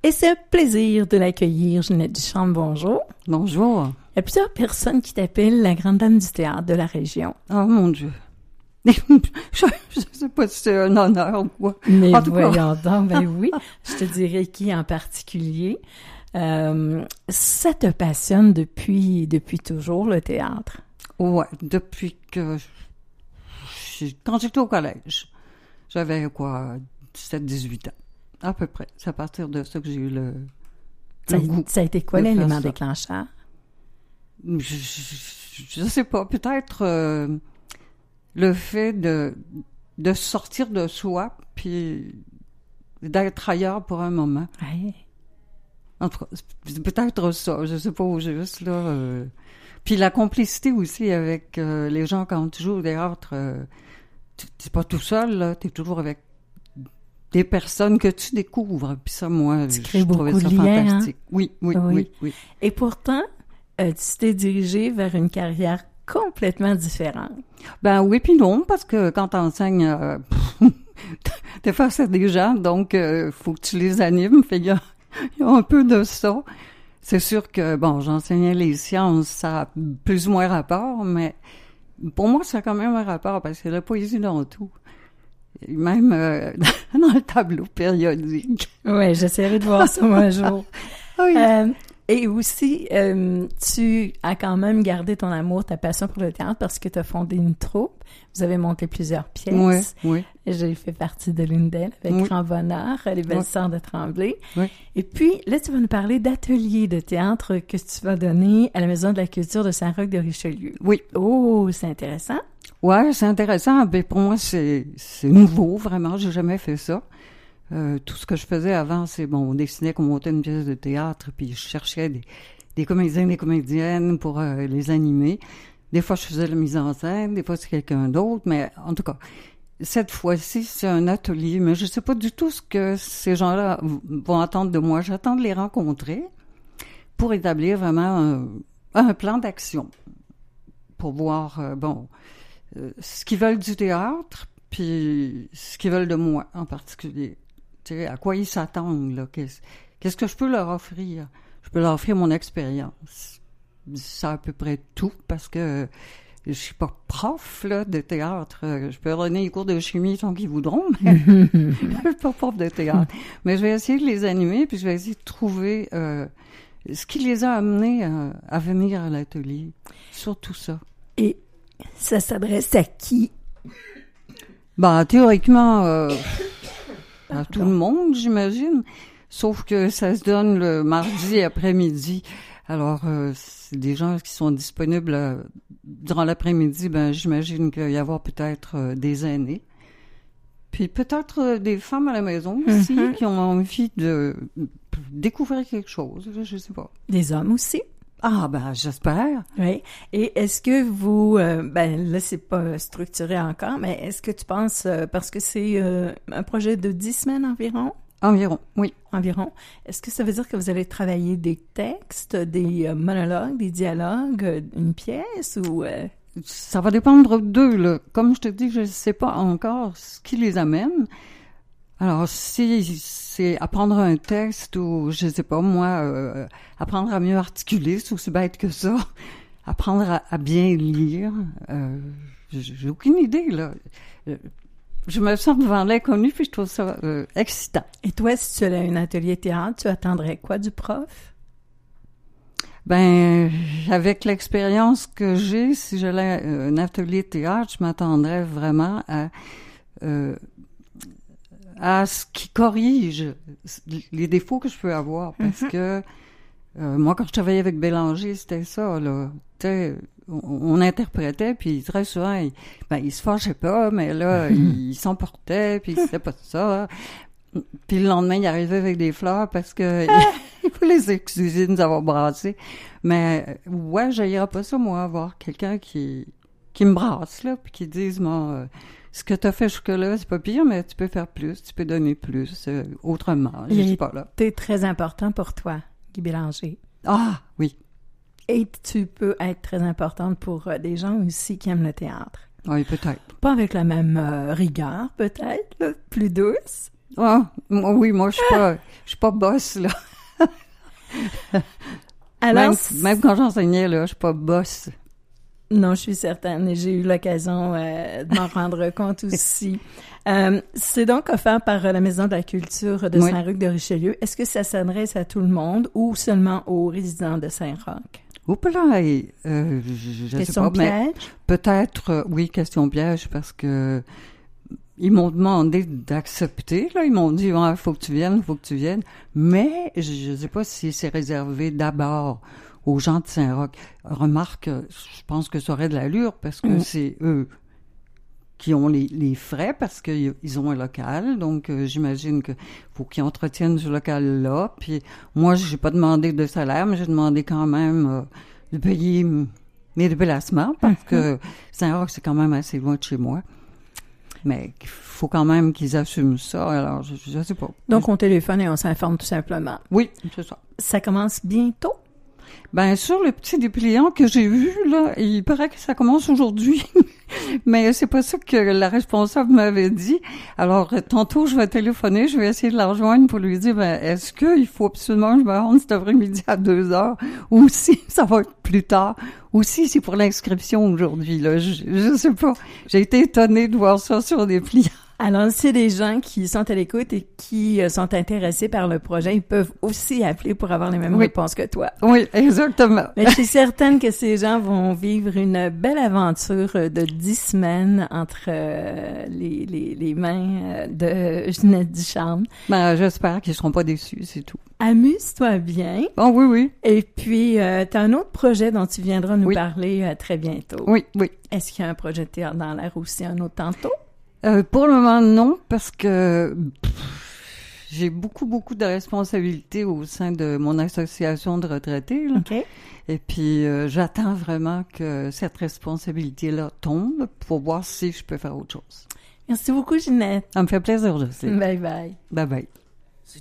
Et c'est un plaisir de l'accueillir, Ginette Duchamp, bonjour. Bonjour. Il y a plusieurs personnes qui t'appellent la grande dame du théâtre de la région. Oh mon Dieu. Je sais pas si c'est un honneur ou quoi. Mais en tout voyons donc, ben oui, je te dirais qui en particulier. Ça te passionne depuis toujours, le théâtre? Ouais, depuis que... Quand j'étais au collège, j'avais 17-18 ans, à peu près. C'est à partir de ça que j'ai eu le goût. Ça a été quoi l'élément déclencheur? Je sais pas, peut-être le fait de sortir de soi, puis d'être ailleurs pour un moment. Ouais. En tout cas, c'est peut-être ça, je sais pas au juste, là. Puis la complicité aussi avec les gens quand tu joues au théâtre, t'es pas tout seul, là, t'es toujours avec des personnes que tu découvres. Puis ça, moi, je trouvais ça fantastique. Hein? Oui. Et pourtant, tu t'es dirigé vers une carrière complètement différente. Ben oui, puis non, parce que quand t'enseignes, t'es face à des gens, donc faut que tu les animes. Fait il y a un peu de ça. C'est sûr que, bon, j'enseignais les sciences, ça a plus ou moins rapport, mais pour moi, ça a quand même un rapport, parce que la poésie dans tout. Même dans le tableau périodique. Oui, j'essaierai de voir ça un jour. Oui. Et aussi, tu as quand même gardé ton amour, ta passion pour le théâtre parce que tu as fondé une troupe. Vous avez monté plusieurs pièces. Oui. J'ai fait partie de l'une d'elles avec grand bonheur, Les Belles Sœurs de Tremblay. Oui. Et puis, là, tu vas nous parler d'ateliers de théâtre que tu vas donner à la Maison de la Culture de Saint-Roch-de-Richelieu. Oui. Oh, c'est intéressant. Ouais, c'est intéressant. Ben, pour moi, c'est nouveau, vraiment. J'ai jamais fait ça. Tout ce que je faisais avant, c'est on dessinait qu'on montait une pièce de théâtre, puis je cherchais des comédiens, des comédiennes pour les animer. Des fois, je faisais la mise en scène, des fois, c'est quelqu'un d'autre, mais en tout cas, cette fois-ci, c'est un atelier, mais je sais pas du tout ce que ces gens-là vont attendre de moi. J'attends de les rencontrer pour établir vraiment un plan d'action, pour voir, ce qu'ils veulent du théâtre, puis ce qu'ils veulent de moi en particulier. Tu sais, à quoi ils s'attendent, là. Qu'est-ce que je peux leur offrir? Je peux leur offrir mon expérience. C'est à peu près tout, parce que je suis pas prof, là, de théâtre. Je peux donner des cours de chimie tant qu'ils voudront, mais je suis pas prof de théâtre. Mais je vais essayer de les animer, puis je vais essayer de trouver ce qui les a amenés à venir à l'atelier. Surtout ça. Et ça s'adresse à qui? Théoriquement... à tout le monde, j'imagine. Sauf que ça se donne le mardi après-midi. Alors, c'est des gens qui sont disponibles durant l'après-midi. J'imagine qu'il va y avoir peut-être des aînés. Puis peut-être des femmes à la maison aussi qui ont envie de découvrir quelque chose. Je sais pas. Des hommes aussi? Ah, j'espère. Oui. Et est-ce que vous, là, c'est pas structuré encore, mais est-ce que tu penses, parce que c'est un projet de 10 semaines environ? Environ, oui. Environ. Est-ce que ça veut dire que vous allez travailler des textes, des monologues, des dialogues, une pièce ou... Ça va dépendre d'eux, là. Comme je te dis, je sais pas encore ce qui les amène. Alors, si c'est apprendre un texte ou, je sais pas, moi, apprendre à mieux articuler, c'est aussi bête que ça. Apprendre à bien lire, j'ai aucune idée, là. Je me sens devant l'inconnu, puis je trouve ça excitant. Et toi, si tu allais à un atelier théâtre, tu attendrais quoi du prof? Avec l'expérience que j'ai, si j'allais à un atelier théâtre, je m'attendrais vraiment à ce qui corrige les défauts que je peux avoir. Parce que moi, quand je travaillais avec Bélanger, c'était ça, là. On interprétait, puis très souvent, il se fâchait pas, mais là, il s'emportait, puis c'était pas ça. Puis le lendemain, il arrivait avec des fleurs parce que il faut les excuser de nous avoir brassés. Mais ouais, j'aillerais pas ça, moi, avoir quelqu'un qui me brasse, là, puis qui dise, ce que tu as fait jusque-là, c'est pas pire, mais tu peux faire plus, tu peux donner plus, autrement. Je sais pas, là. C'est très important pour toi, Guy Bélanger. Ah, oui. Et tu peux être très importante pour des gens aussi qui aiment le théâtre. Oui, peut-être. Pas avec la même rigueur, peut-être, là, plus douce. Ah, moi, je suis pas boss, là. Alors, même quand j'enseignais, là, je suis pas boss. Non, je suis certaine et j'ai eu l'occasion de m'en rendre compte aussi. C'est donc offert par la Maison de la Culture de Saint-Roch de Richelieu. Est-ce que ça s'adresse à tout le monde ou seulement aux résidents de Saint-Roch? Oups là, je sais pas, mais peut-être, oui, question piège, parce que ils m'ont demandé d'accepter, là, ils m'ont dit, faut que tu viennes, mais je sais pas si c'est réservé d'abord aux gens de Saint-Roch. Remarque, je pense que ça aurait de l'allure, parce que c'est eux qui ont les frais, parce qu'ils ont un local, donc j'imagine que faut qu'ils entretiennent ce local-là, puis moi, j'ai pas demandé de salaire, mais j'ai demandé quand même de payer mes déplacements, parce que Saint-Roch, c'est quand même assez loin de chez moi. Mais il faut quand même qu'ils assument ça, alors je sais pas. Donc, on téléphone et on s'informe tout simplement. Oui, c'est ça. Ça commence bientôt? Ben, sur le petit dépliant que j'ai vu, là, il paraît que ça commence aujourd'hui. Mais c'est pas ça que la responsable m'avait dit. Alors, tantôt, je vais téléphoner, je vais essayer de la rejoindre pour lui dire, est-ce qu'il faut absolument que je me rende cet après-midi à 2h, ou si ça va être plus tard, ou si c'est pour l'inscription aujourd'hui, là, je sais pas. J'ai été étonnée de voir ça sur des pliants. Alors, si les gens qui sont à l'écoute et qui sont intéressés par le projet, ils peuvent aussi appeler pour avoir les mêmes réponses que toi. Oui, exactement. Mais je suis certaine que ces gens vont vivre une belle aventure de 10 semaines entre les mains de Ginette Ducharme. Ben, j'espère qu'ils seront pas déçus, c'est tout. Amuse-toi bien. Oh oui. Et puis, tu as un autre projet dont tu viendras nous parler très bientôt. Oui. Est-ce qu'il y a un projet de théâtre dans l'air aussi un autre tantôt? Pour le moment, non, parce que j'ai beaucoup de responsabilités au sein de mon association de retraités. Là. OK. Et puis, j'attends vraiment que cette responsabilité-là tombe pour voir si je peux faire autre chose. Merci beaucoup, Ginette. Ça me fait plaisir, je sais. Bye bye. Bye bye.